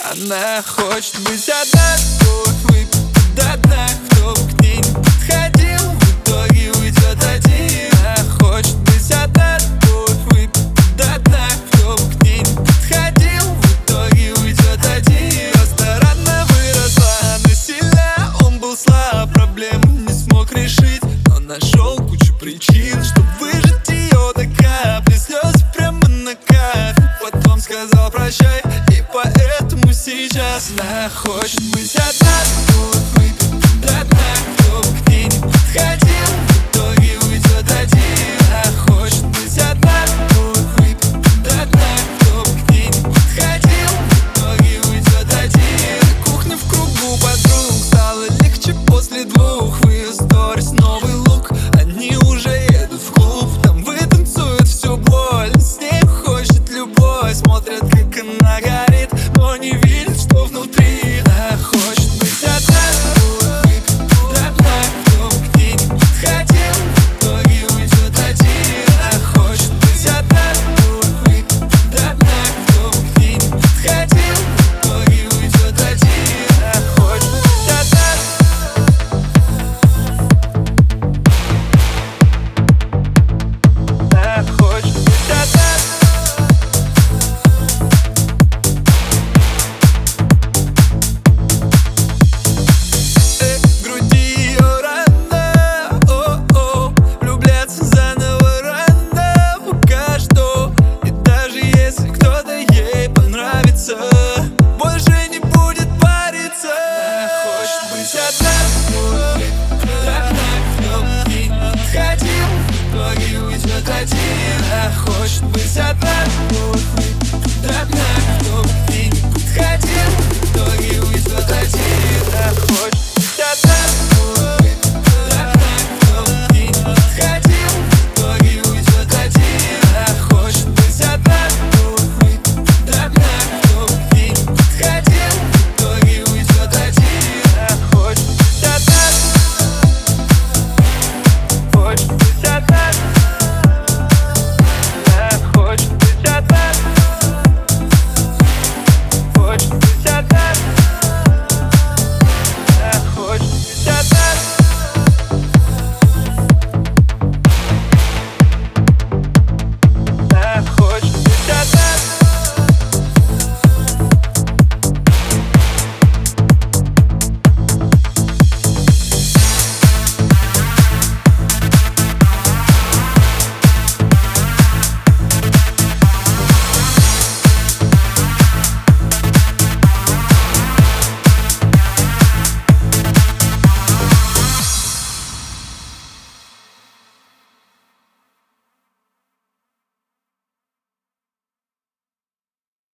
Она хочет быть одна, готов выпить до дна. Кто бы к ней не подходил, в итоге уйдет один. Она хочет быть одна, готов выпить до дна. Кто бы к ней не подходил, в итоге уйдет один. Просто рано выросла, она сильна, он был слаб. Проблему не смог решить, но нашел кучу причин, чтобы выжить ее до капли. Слезы прямо на кафе. Потом сказал прощай, и поэтому сейчас она хочет быть одна, готов выпить до дна. Кто бы к ней не подходил,